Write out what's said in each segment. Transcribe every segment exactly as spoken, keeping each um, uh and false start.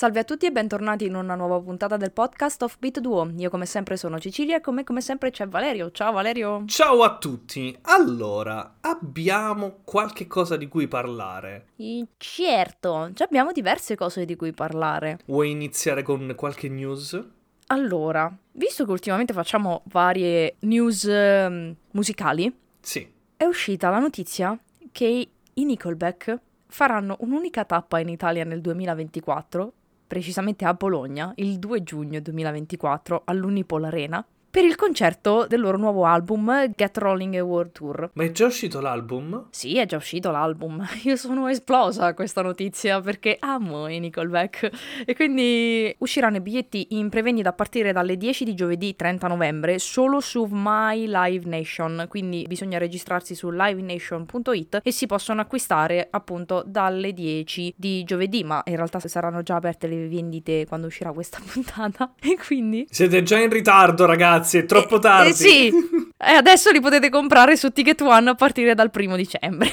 Salve a tutti e bentornati in una nuova puntata del podcast of Beat Duo. Io come sempre sono Cecilia e con me come sempre c'è Valerio. Ciao Valerio! Ciao a tutti! Allora, abbiamo qualche cosa di cui parlare. I- certo, già abbiamo diverse cose di cui parlare. Vuoi iniziare con qualche news? Allora, visto che ultimamente facciamo varie news ehm, musicali, Sì. è uscita la notizia che i Nickelback faranno un'unica tappa in Italia nel duemilaventiquattro, precisamente a Bologna, il due giugno duemilaventiquattro, all'Unipol Arena, per il concerto del loro nuovo album Get Rolling a World Tour. Ma è già uscito l'album? Sì, è già uscito l'album. Io sono esplosa a questa notizia perché amo i Nickelback. E quindi usciranno i biglietti in prevendita a partire dalle dieci di giovedì trenta novembre solo su My Live Nation. Quindi bisogna registrarsi su live nation punto it e si possono acquistare appunto dalle dieci di giovedì. Ma in realtà saranno già aperte le vendite quando uscirà questa puntata. E quindi... Siete già in ritardo, ragazzi, è troppo Eh, tardi. eh, sì, e adesso li potete comprare su Ticket One a partire dal primo dicembre.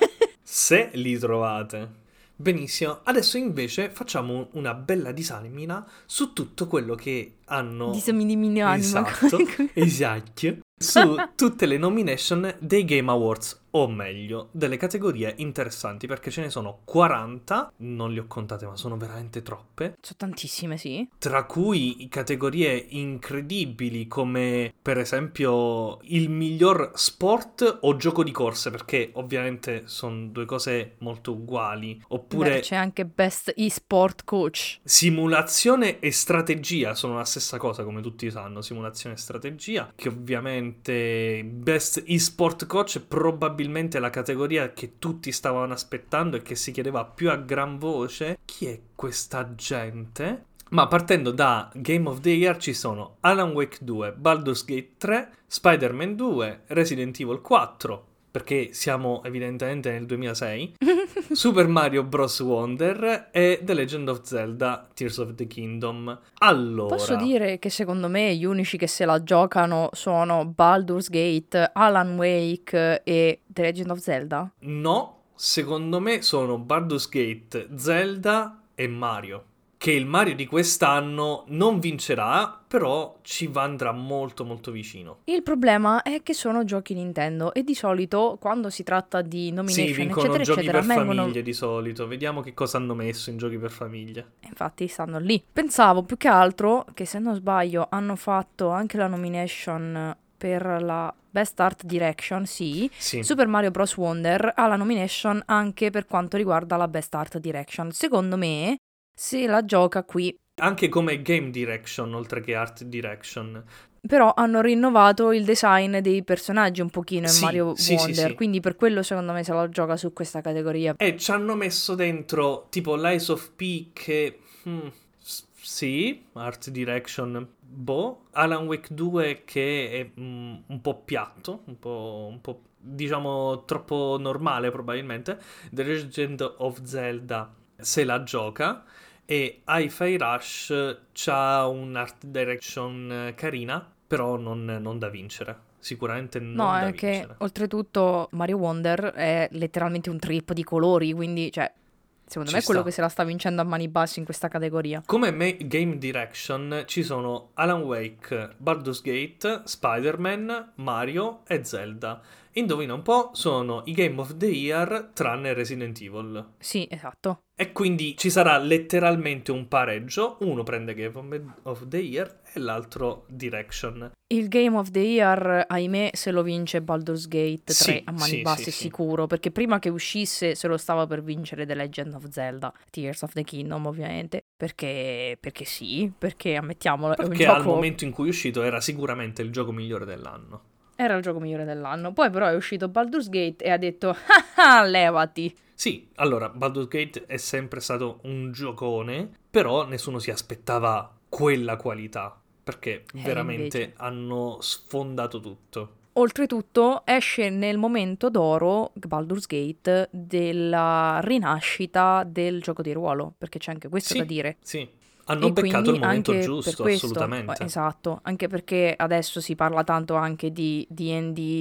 Se li trovate. Benissimo, adesso invece facciamo una bella disamina su tutto quello che hanno... Disamini anima. Esatto, esatto. Su tutte le nomination dei Game Awards, o meglio, delle categorie interessanti, perché ce ne sono quaranta, non le ho contate ma sono veramente troppe, Sono tantissime, sì. tra cui categorie incredibili come per esempio il miglior sport o gioco di corse, perché ovviamente sono due cose molto uguali, oppure Beh, c'è anche Best eSport Coach. simulazione e strategia sono la stessa cosa, come tutti sanno, simulazione e strategia, che ovviamente Best eSport Coach è probabilmente la categoria che tutti stavano aspettando e che si chiedeva più a gran voce: chi è questa gente? Ma partendo da Game of the Year ci sono Alan Wake due, Baldur's Gate tre, Spider-Man due, Resident Evil quattro, perché siamo evidentemente nel duemilasei, Super Mario Bros. Wonder e The Legend of Zelda Tears of the Kingdom. Allora, Posso dire che secondo me gli unici che se la giocano sono Baldur's Gate, Alan Wake e The Legend of Zelda? no, secondo me sono Baldur's Gate, Zelda e Mario. Che il Mario di quest'anno non vincerà, però ci andrà molto molto vicino. Il problema è che sono giochi Nintendo e di solito quando si tratta di Sì, nomination vincono eccetera giochi eccetera per vengono... famiglie di solito. Vediamo che cosa hanno messo in giochi per famiglie. Infatti stanno lì. Pensavo più che altro che se non sbaglio hanno fatto anche la nomination per la Best Art Direction, sì. Sì. Super Mario Bros. Wonder ha la nomination anche per quanto riguarda la Best Art Direction. Secondo me se la gioca qui. Anche come Game Direction, oltre che Art Direction. Però hanno rinnovato il design dei personaggi un pochino in Sì, Mario sì, Wonder, sì, sì. quindi per quello secondo me se la gioca su questa categoria. E ci hanno messo dentro tipo Lies of P che... hmm, s- sì, Art Direction, boh. Alan Wake due che è mm, un po' piatto, un po', un po' diciamo troppo normale probabilmente. The Legend of Zelda se la gioca. E Hi-Fi Rush c'ha un art direction carina, però non, non da vincere. Sicuramente non No, da è che vincere. oltretutto Mario Wonder è letteralmente un trip di colori, quindi cioè secondo Ci me è quello sta. che se la sta vincendo a mani basse in questa categoria. Come me- Game Direction ci sono Alan Wake, Baldur's Gate, Spider-Man, Mario e Zelda. Indovina un po', sono i Game of the Year tranne Resident Evil. Sì, esatto. E quindi ci sarà letteralmente un pareggio, uno prende Game of the Year e l'altro Direction. Il Game of the Year, ahimè, se lo vince Baldur's Gate tre Sì, a mani sì, basse sì, sì. sicuro, perché prima che uscisse se lo stava per vincere The Legend of Zelda, Tears of the Kingdom ovviamente, perché, perché sì, perché ammettiamolo, è un Perché al gioco... momento in cui è uscito era sicuramente il gioco migliore dell'anno. Era il gioco migliore dell'anno. Poi però è uscito Baldur's Gate e ha detto ah ah, levati. Sì, allora, Baldur's Gate è sempre stato un giocone, però nessuno si aspettava quella qualità, perché Eh, veramente invece. hanno sfondato tutto. Oltretutto esce nel momento d'oro Baldur's Gate della rinascita del gioco di ruolo, perché c'è anche questo da Sì, dire. sì, hanno E beccato quindi il momento anche per giusto, questo, assolutamente. esatto, anche perché adesso si parla tanto anche di D and D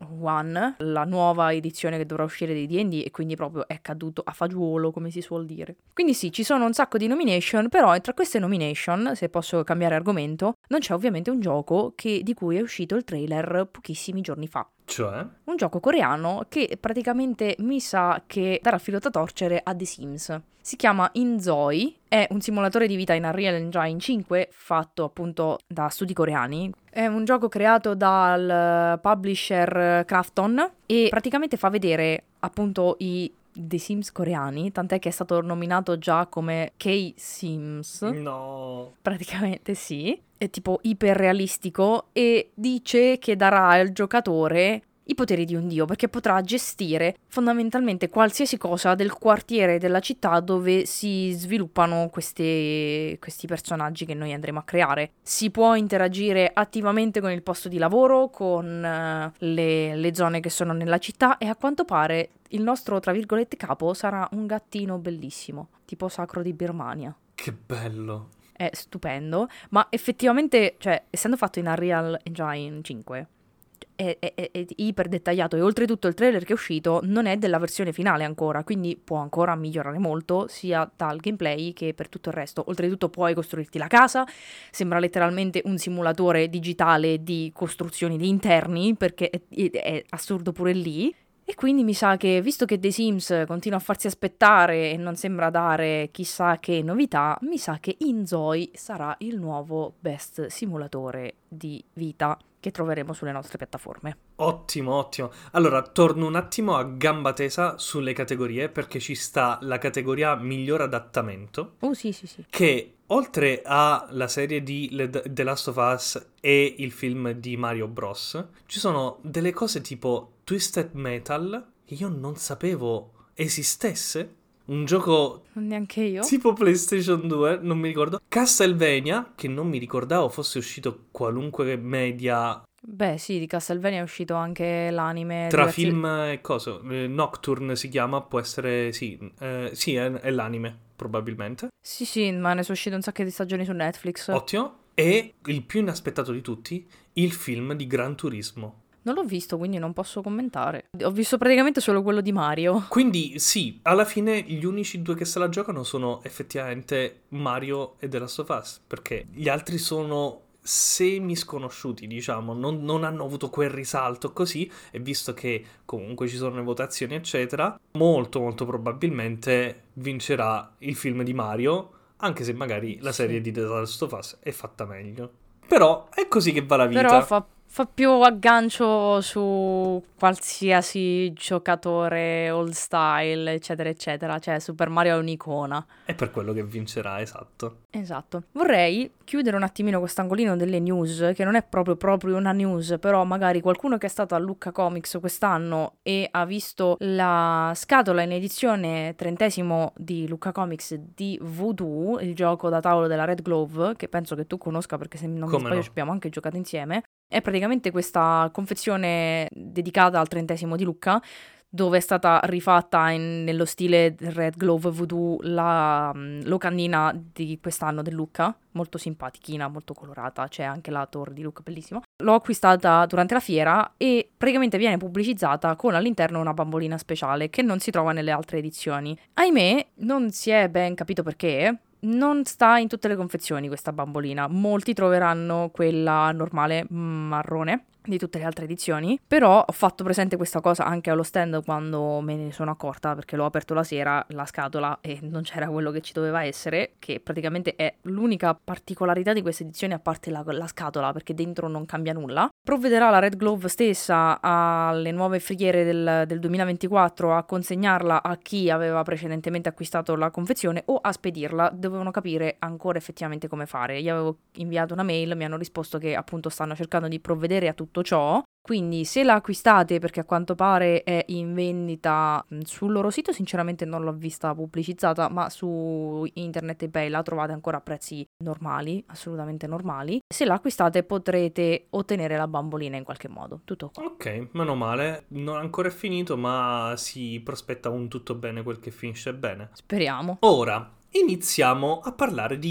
One, la nuova edizione che dovrà uscire di D and D, e quindi proprio è caduto a fagiolo, come si suol dire. Quindi sì, ci sono un sacco di nomination, però tra queste nomination, se posso cambiare argomento, non c'è ovviamente un gioco che, di cui è uscito il trailer pochissimi giorni fa. Cioè? Un gioco coreano che praticamente mi sa che darà filo da torcere a The Sims. Si chiama Inzoi, è un simulatore di vita in Unreal Engine cinque fatto appunto da studi coreani. È un gioco creato dal publisher Krafton e praticamente fa vedere appunto i The Sims coreani, tant'è che è stato nominato già come K-Sims. No. Praticamente sì. È tipo iperrealistico e dice che darà al giocatore i poteri di un dio, perché potrà gestire fondamentalmente qualsiasi cosa del quartiere della città dove si sviluppano queste, questi personaggi che noi andremo a creare. Si può interagire attivamente con il posto di lavoro, con uh, le, le zone che sono nella città, e a quanto pare il nostro, tra virgolette, capo sarà un gattino bellissimo, tipo Sacro di Birmania. Che bello. È stupendo, ma effettivamente, cioè, essendo fatto in Unreal Engine cinque, È, è, è iper dettagliato, e oltretutto il trailer che è uscito non è della versione finale ancora, quindi può ancora migliorare molto sia dal gameplay che per tutto il resto. Oltretutto puoi costruirti la casa, sembra letteralmente un simulatore digitale di costruzioni di interni, perché è, è assurdo pure lì. E quindi mi sa che, visto che The Sims continua a farsi aspettare e non sembra dare chissà che novità, mi sa che Inzoi sarà il nuovo best simulatore di vita che troveremo sulle nostre piattaforme. Ottimo, ottimo. Allora, torno un attimo a gamba tesa sulle categorie, perché ci sta la categoria miglior adattamento. Oh sì, sì, sì. Che oltre alla serie di The Last of Us e il film di Mario Bros, ci sono delle cose tipo Twisted Metal che io non sapevo esistesse. Un gioco neanche io tipo PlayStation due, non mi ricordo. Castlevania, che non mi ricordavo fosse uscito qualunque media. Beh sì, di Castlevania è uscito anche l'anime. Tra diversi... film e cosa? Eh, Nocturne si chiama, può essere, sì, eh, sì è, è l'anime probabilmente. Sì sì, ma ne sono uscite un sacco di stagioni su Netflix. Ottimo. E il più inaspettato di tutti, il film di Gran Turismo. Non l'ho visto, quindi non posso commentare. Ho visto praticamente solo quello di Mario. Quindi sì, alla fine gli unici due che se la giocano sono effettivamente Mario e The Last of Us, perché gli altri sono semi sconosciuti, diciamo, non, non hanno avuto quel risalto così, e visto che comunque ci sono le votazioni eccetera, molto molto probabilmente vincerà il film di Mario, anche se magari la serie sì. di The Last of Us è fatta meglio. Però è così che va la vita. Però fa, fa più aggancio su qualsiasi giocatore old style, eccetera, eccetera. Cioè, Super Mario è un'icona. È per quello che vincerà, esatto. Esatto. Vorrei chiudere un attimino quest'angolino delle news, che non è proprio proprio una news, però magari qualcuno che è stato a Lucca Comics quest'anno e ha visto la scatola in edizione trentesimo di Lucca Comics di Voodoo, il gioco da tavolo della Red Glove, che penso che tu conosca perché se non mi Come sbaglio no? ci abbiamo anche giocato insieme. È praticamente questa confezione dedicata al trentesimo di Lucca, dove è stata rifatta in, nello stile Red Glove Voodoo la um, locandina di quest'anno del Lucca, molto simpatichina, molto colorata, c'è anche la torre di Lucca, bellissima. L'ho acquistata durante la fiera e praticamente viene pubblicizzata con all'interno una bambolina speciale che non si trova nelle altre edizioni. Ahimè, non si è ben capito perché. Non sta in tutte le confezioni questa bambolina, molti troveranno quella normale marrone di tutte le altre edizioni, però ho fatto presente questa cosa anche allo stand quando me ne sono accorta, perché l'ho aperto la sera la scatola e non c'era quello che ci doveva essere, che praticamente è l'unica particolarità di questa edizione a parte la, la scatola, perché dentro non cambia nulla. Provvederà la Red Glove stessa alle nuove fiere del, del duemilaventiquattro a consegnarla a chi aveva precedentemente acquistato la confezione o a spedirla. Dovevano capire ancora effettivamente come fare. Gli avevo inviato una mail, mi hanno risposto che appunto stanno cercando di provvedere a tutto ciò, quindi se la acquistate, perché a quanto pare è in vendita sul loro sito, sinceramente non l'ho vista pubblicizzata, ma su internet eBay la trovate ancora a prezzi normali, assolutamente normali. Se la acquistate potrete ottenere la bambolina in qualche modo, tutto qua. Ok, meno male, non ancora è finito, ma si prospetta un tutto bene quel che finisce bene. Speriamo. Ora iniziamo a parlare di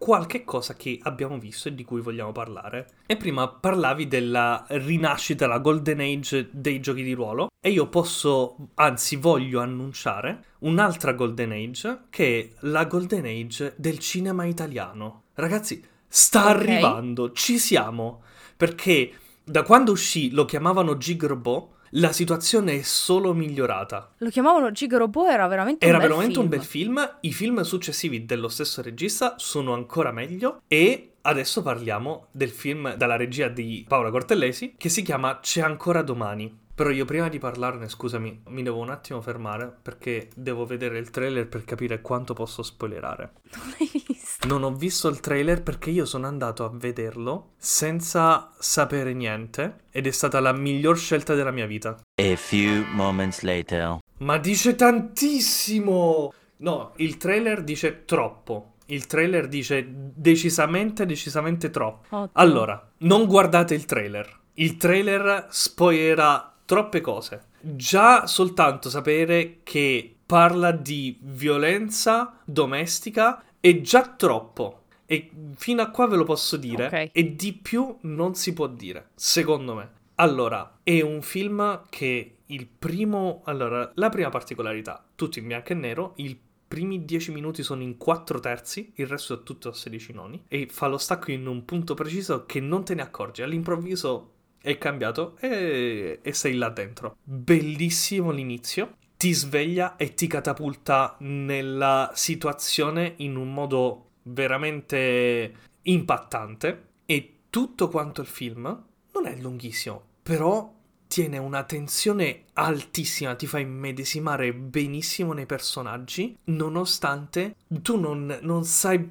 qualche cosa che abbiamo visto e di cui vogliamo parlare. E prima parlavi della rinascita, la golden age dei giochi di ruolo, e io posso, anzi voglio annunciare un'altra golden age, che è la golden age del cinema italiano. Ragazzi, sta Ok. arrivando, ci siamo, perché da quando uscì lo chiamavano Gigrobot, la situazione è solo migliorata. Lo chiamavano Gigrobot, era veramente Era un bel veramente film. un bel film, i film successivi dello stesso regista sono ancora meglio e adesso parliamo del film dalla regia di Paola Cortellesi che si chiama C'è ancora domani. Però io prima di parlarne, scusami, mi devo un attimo fermare perché devo vedere il trailer per capire quanto posso spoilerare. Non l'hai visto? Non ho visto il trailer perché io sono andato a vederlo senza sapere niente ed è stata la miglior scelta della mia vita. A few moments later. Ma dice tantissimo! No, il trailer dice troppo. Il trailer dice decisamente, decisamente troppo. Ottimo. Allora, non guardate il trailer. Il trailer spoilerà troppe cose. Già soltanto sapere che parla di violenza domestica è già troppo. E fino a qua ve lo posso dire. Ok. E di più non si può dire, secondo me. Allora, è un film che il primo... Allora, la prima particolarità, tutto in bianco e nero, i primi dieci minuti sono in quattro terzi, il resto è tutto a sedici noni, e fa lo stacco in un punto preciso che non te ne accorgi. All'improvviso è cambiato e, e sei là dentro. Bellissimo l'inizio, ti sveglia e ti catapulta nella situazione in un modo veramente impattante, e tutto quanto il film non è lunghissimo, però tiene una tensione altissima, ti fa immedesimare benissimo nei personaggi, nonostante tu non, non sai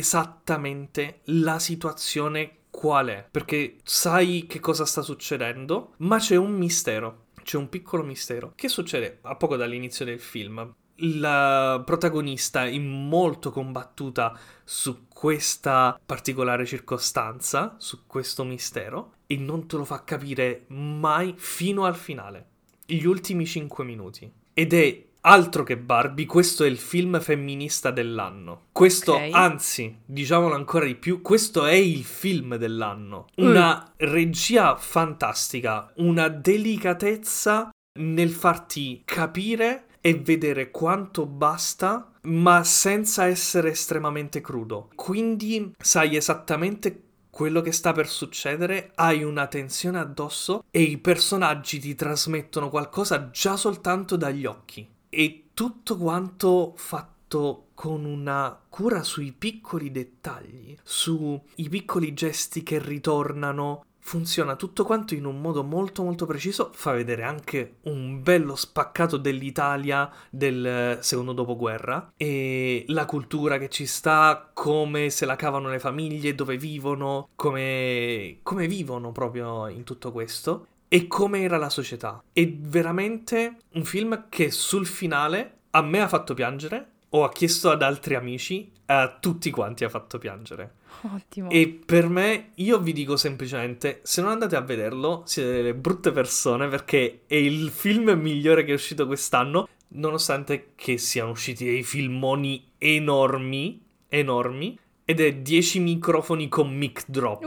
esattamente la situazione qual è, perché sai che cosa sta succedendo, ma c'è un mistero, c'è un piccolo mistero. Che succede a poco dall'inizio del film? La protagonista è molto combattuta su questa particolare circostanza, su questo mistero, e non te lo fa capire mai fino al finale, gli ultimi cinque minuti. Ed è altro che Barbie, questo è il film femminista dell'anno. Questo, Ok. anzi, diciamolo ancora di più, questo è il film dell'anno. Una regia fantastica, una delicatezza nel farti capire e vedere quanto basta, ma senza essere estremamente crudo. Quindi sai esattamente quello che sta per succedere, hai una tensione addosso e i personaggi ti trasmettono qualcosa già soltanto dagli occhi. E tutto quanto fatto con una cura sui piccoli dettagli, sui piccoli gesti che ritornano. Funziona tutto quanto in un modo molto molto preciso, fa vedere anche un bello spaccato dell'Italia del secondo dopoguerra e la cultura che ci sta, come se la cavano le famiglie, dove vivono, come, come vivono proprio in tutto questo e come era la società. È veramente un film che sul finale a me ha fatto piangere, ho chiesto ad altri amici, a tutti quanti ha fatto piangere. Ottimo. E per me, io vi dico semplicemente, se non andate a vederlo, siete delle brutte persone, perché è il film migliore che è uscito quest'anno, nonostante che siano usciti dei filmoni enormi, enormi, ed è dieci microfoni con mic drop.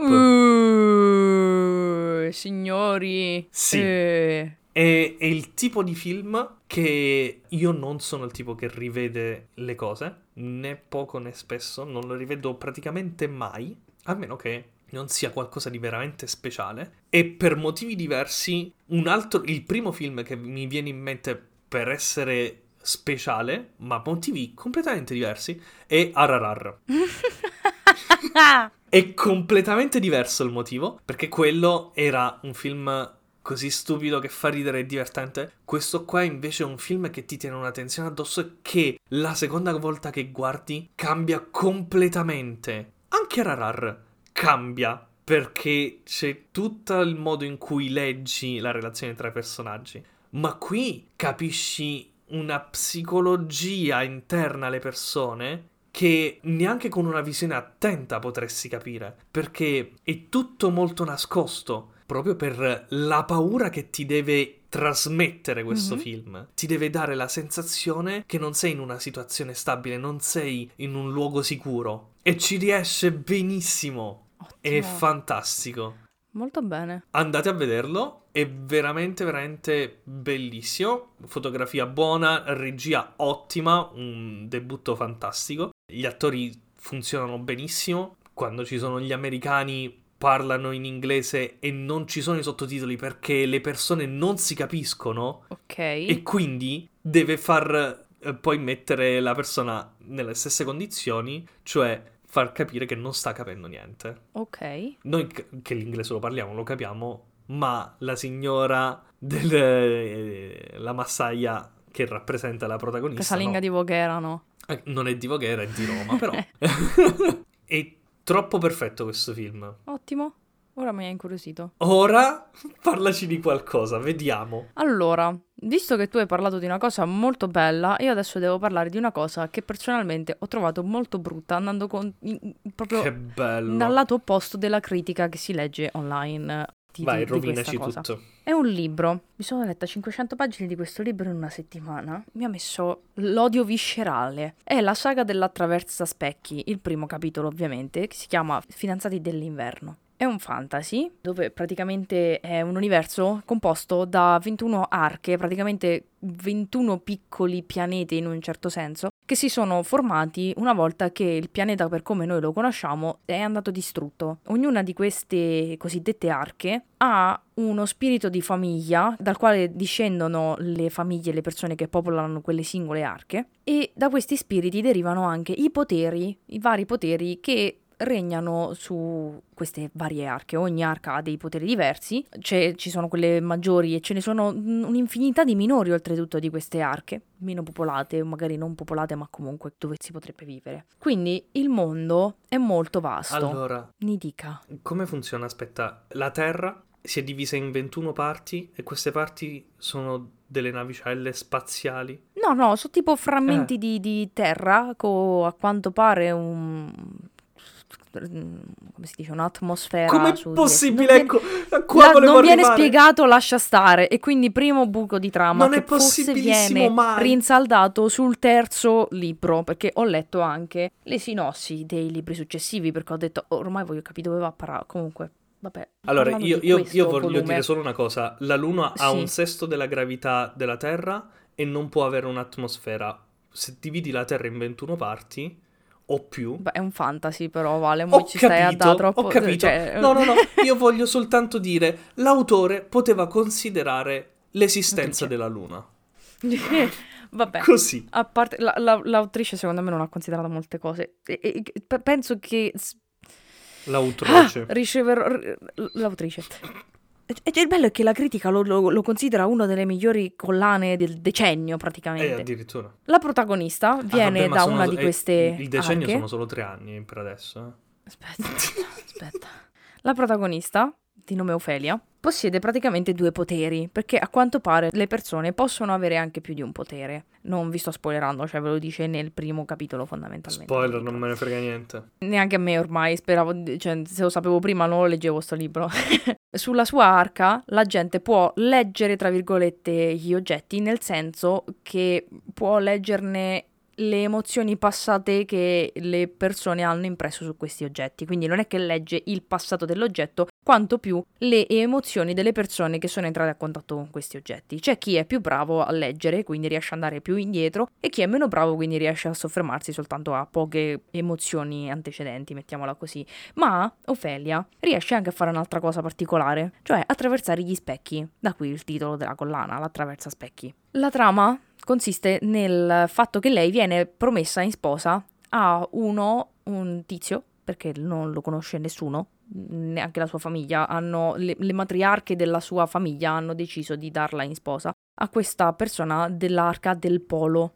Uh, signori. Sì. Eh. È, è il tipo di film che io non sono il tipo che rivede le cose, né poco né spesso, non lo rivedo praticamente mai, a meno che non sia qualcosa di veramente speciale. E per motivi diversi, un altro, il primo film che mi viene in mente per essere speciale, ma motivi completamente diversi, è R R R. È completamente diverso il motivo, perché quello era un film così stupido che fa ridere e divertente. Questo qua invece è un film che ti tiene una tensione addosso e che la seconda volta che guardi cambia completamente. Anche R R R cambia, perché c'è tutto il modo in cui leggi la relazione tra i personaggi. Ma qui capisci una psicologia interna alle persone che neanche con una visione attenta potresti capire, perché è tutto molto nascosto, proprio per la paura che ti deve trasmettere questo Mhm. film. Ti deve dare la sensazione che non sei in una situazione stabile, non sei in un luogo sicuro. E ci riesce benissimo. È Ottimo. fantastico. Molto bene. Andate a vederlo, è veramente, veramente bellissimo. Fotografia buona, regia ottima, un debutto fantastico. Gli attori funzionano benissimo. Quando ci sono gli americani parlano in inglese e non ci sono i sottotitoli perché le persone non si capiscono Ok. e quindi deve far eh, poi mettere la persona nelle stesse condizioni, cioè far capire che non sta capendo niente. Ok. Noi c- che l'inglese lo parliamo, lo capiamo, ma la signora del eh, la massaia che rappresenta la protagonista Casalinga no. di Voghera, no? Eh, non è di Voghera, è di Roma, però è troppo perfetto questo film. Ottimo. Ora mi hai incuriosito. Ora parlaci di qualcosa, vediamo. Allora, visto che tu hai parlato di una cosa molto bella, io adesso devo parlare di una cosa che personalmente ho trovato molto brutta, andando con, in- in- proprio Che bello. dal lato opposto della critica che si legge online. Di, Vai, di- di questa rovinaci cosa. tutto. È un libro. Mi sono letta cinquecento pagine di questo libro in una settimana. Mi ha messo l'odio viscerale. È la saga dell'attraversa specchi, il primo capitolo ovviamente, che si chiama Fidanzati dell'inverno. È un fantasy dove praticamente è un universo composto da ventuno arche, praticamente ventuno piccoli pianeti in un certo senso, che si sono formati una volta che il pianeta per come noi lo conosciamo è andato distrutto. Ognuna di queste cosiddette arche ha uno spirito di famiglia dal quale discendono le famiglie e le persone che popolano quelle singole arche, e da questi spiriti derivano anche i poteri, i vari poteri che regnano su queste varie arche. Ogni arca ha dei poteri diversi, C'è, ci sono quelle maggiori e ce ne sono un'infinità di minori oltretutto di queste arche, meno popolate, magari non popolate, ma comunque dove si potrebbe vivere. Quindi il mondo è molto vasto. Allora, Mi dica. come funziona? Aspetta, la Terra si è divisa in ventuno parti e queste parti sono delle navicelle spaziali. No, no, sono tipo frammenti Eh. di, di terra con a quanto pare un... come si dice, un'atmosfera Com'è su di possibile? esse. Ecco, Non qua viene, volevo non viene arrivare. spiegato, lascia stare. E quindi primo buco di trama Non che è forse possibilissimo viene mai. rinsaldato sul terzo libro, perché ho letto anche le sinossi dei libri successivi, perché ho detto "Oh, ormai voglio capire dove va a parare". Comunque, vabbè. Allora, parlando io, di io- questo io voglio volume- dire solo una cosa. La Luna ha Sì. un sesto della gravità della Terra e non può avere un'atmosfera. Se dividi la Terra in ventuno parti o più... Beh, è un fantasy, però, Vale, mo Ho ci stai a capito, da troppo... ho capito. cioè- No, no, no, io voglio soltanto dire, l'autore poteva considerare l'esistenza Autrice. della Luna. Vabbè. Così. A parte, la- la- l'autrice secondo me non ha considerato molte cose. E- e- pe- penso che s- L'autrice. riceverò... r- l'autrice. E, e il bello è che la critica lo, lo- lo considera una delle migliori collane del decennio, Eh, praticamente. addirittura. La protagonista Ah, viene vabbè, ma da sono- una di eh, queste Il decennio arche. sono solo tre anni per adesso. eh. Aspetta, aspetta. La protagonista, di nome Ofelia, possiede praticamente due poteri, perché a quanto pare le persone possono avere anche più di un potere. Non vi sto spoilerando, cioè ve lo dice nel primo capitolo fondamentalmente. Spoiler, non me ne frega niente. Neanche a me ormai, speravo, cioè se lo sapevo prima non lo leggevo sto libro. Sulla sua arca la gente può leggere, tra virgolette, gli oggetti, nel senso che può leggerne le emozioni passate che le persone hanno impresso su questi oggetti. Quindi non è che legge il passato dell'oggetto, quanto più le emozioni delle persone che sono entrate a contatto con questi oggetti. C'è chi è più bravo a leggere, quindi riesce ad andare più indietro, e chi è meno bravo, quindi riesce a soffermarsi soltanto a poche emozioni antecedenti, mettiamola così. Ma Ofelia riesce anche a fare un'altra cosa particolare, cioè attraversare gli specchi. Da qui il titolo della collana, l'attraversa specchi. La trama consiste nel fatto che lei viene promessa in sposa a uno, un tizio, perché non lo conosce nessuno, neanche la sua famiglia, hanno, le, le matriarche della sua famiglia hanno deciso di darla in sposa a questa persona dell'arca del polo.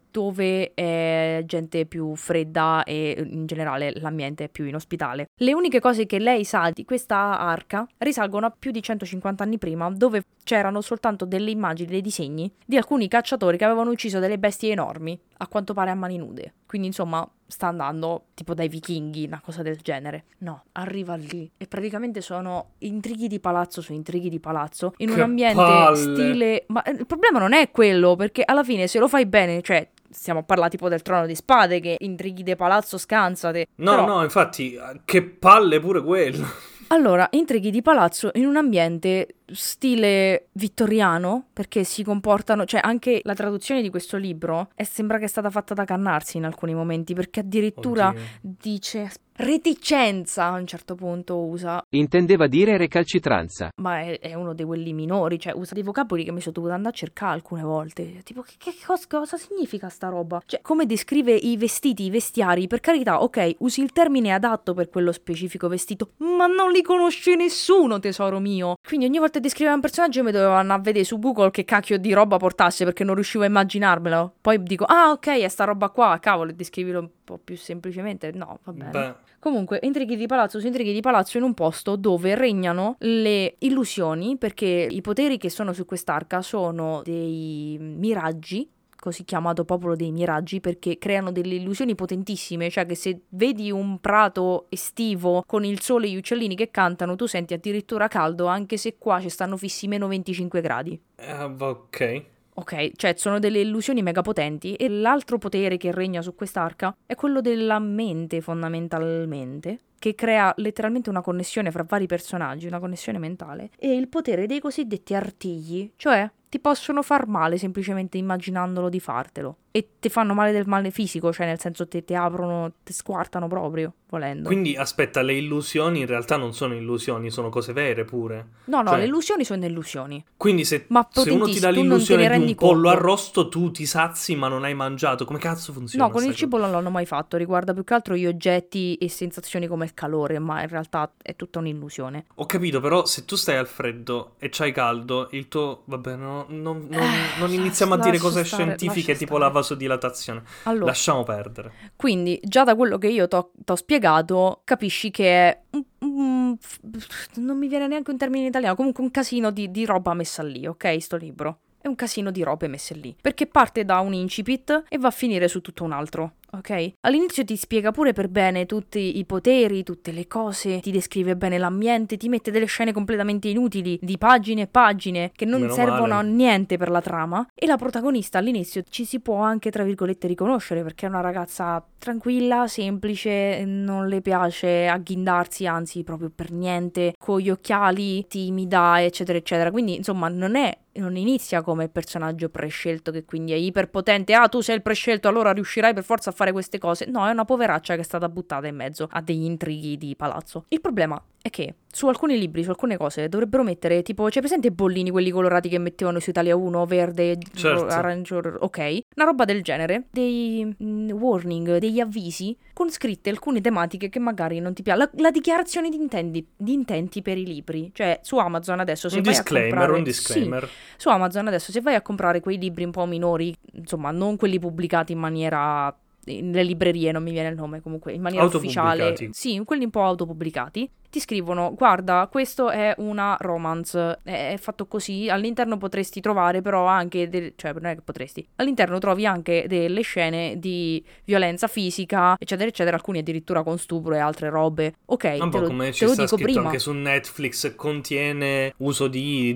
dove è gente più fredda e in generale l'ambiente è più inospitale. Le uniche cose che lei sa di questa arca risalgono a più di centocinquanta anni prima, dove c'erano soltanto delle immagini, dei disegni di alcuni cacciatori che avevano ucciso delle bestie enormi, a quanto pare a mani nude. Quindi insomma sta andando tipo dai vichinghi, una cosa del genere. No, arriva lì e praticamente sono intrighi di palazzo su intrighi di palazzo in Che un ambiente palle. stile... Ma il problema non è quello, perché alla fine se lo fai bene, cioè stiamo a parlare tipo del Trono di Spade, che intrighi di palazzo scansate. No, però... no, infatti, che palle pure quello. Allora, intrighi di palazzo in un ambiente stile vittoriano, perché si comportano, cioè anche la traduzione di questo libro è, sembra che è stata fatta da cannarsi in alcuni momenti, perché addirittura Oddio. dice reticenza a un certo punto usa, Intendeva dire recalcitranza. ma è, è uno di quelli minori, cioè usa dei vocaboli che mi sono dovuta andare a cercare alcune volte, tipo che, che cosa, cosa significa sta roba? Cioè come descrive i vestiti, i vestiari, per carità, ok, usi il termine adatto per quello specifico vestito, ma non li conosce nessuno, tesoro mio. Quindi ogni volta che descriveva un personaggio mi dovevo andare a vedere su Google che cacchio di roba portasse, perché non riuscivo a immaginarmelo. Poi dico, ah ok, è sta roba qua, cavolo, descrivilo un po' più semplicemente. No, va bene. Beh, Comunque, intrighi di palazzo su intrighi di palazzo in un posto dove regnano le illusioni, perché i poteri che sono su quest'arca sono dei miraggi, così chiamato popolo dei miraggi, perché creano delle illusioni potentissime, cioè che se vedi un prato estivo con il sole e gli uccellini che cantano, tu senti addirittura caldo, anche se qua ci stanno fissi meno venticinque gradi. eh, ok. Ok, cioè sono delle illusioni mega potenti e l'altro potere che regna su quest'arca è quello della mente fondamentalmente, che crea letteralmente una connessione fra vari personaggi, una connessione mentale, e il potere dei cosiddetti artigli, cioè ti possono far male semplicemente immaginandolo di fartelo. E ti fanno male del male fisico, cioè nel senso te ti aprono, ti squartano proprio, volendo. Quindi aspetta, le illusioni in realtà non sono illusioni, sono cose vere pure. No, no, Cioè, le illusioni sono illusioni. Quindi se, Ma se uno ti dà potentissime, tu non te ne l'illusione di un rendi pollo conto. arrosto, tu ti sazi ma non hai mangiato. Come cazzo funziona? No, con il sta cibo non l'hanno mai fatto, riguarda più che altro gli oggetti e sensazioni come il calore, ma in realtà è tutta un'illusione. Ho capito, però se tu stai al freddo e c'hai caldo, il tuo... Vabbè, no, non, non, Eh, non iniziamo a dire lascia cose stare, scientifiche lascia tipo stare. la vasodilatazione. Allora, Lasciamo perdere. quindi già da quello che io t'ho t'ho spiegato, capisci che è un, un- non mi viene neanche un termine in italiano, comunque un casino di, di roba messa lì, ok? Sto libro. È un casino di robe messe lì. Perché parte da un incipit e va a finire su tutto un altro. Ok? All'inizio ti spiega pure per bene tutti i poteri, tutte le cose, ti descrive bene l'ambiente, ti mette delle scene completamente inutili, di pagine e pagine, che non Meno servono male. a niente per la trama. E la protagonista all'inizio ci si può anche, tra virgolette, riconoscere, perché è una ragazza tranquilla, semplice, non le piace agghindarsi, anzi, proprio per niente, con gli occhiali, timida, eccetera, eccetera. Quindi, insomma, non è... non inizia come il personaggio prescelto che quindi è iperpotente, ah tu sei il prescelto allora riuscirai per forza a fare queste cose. No, è una poveraccia che è stata buttata in mezzo a degli intrighi di palazzo. Il problema è che su alcuni libri, su alcune cose dovrebbero mettere tipo, c'è presente i bollini quelli colorati che mettevano su Italia uno, verde, Certo. arancio, ok, una roba del genere, dei mm, warning, degli avvisi con scritte alcune tematiche che magari non ti piacciono, la, la dichiarazione di intenti, di intenti per i libri, cioè su Amazon adesso se Un vai disclaimer, a comprare, un disclaimer. Sì, su Amazon adesso se vai a comprare quei libri un po' minori, insomma non quelli pubblicati in maniera, nelle librerie non mi viene il nome, comunque in maniera ufficiale, Autopubblicati. sì, quelli un po' autopubblicati, ti scrivono guarda questo è una romance, è, è fatto così, all'interno potresti trovare però anche del, cioè non è che potresti, all'interno trovi anche delle scene di violenza fisica eccetera eccetera, alcuni addirittura con stupro e altre robe, ok, Un te po' lo, come te ci lo sta dico scritto prima. anche su Netflix, contiene uso di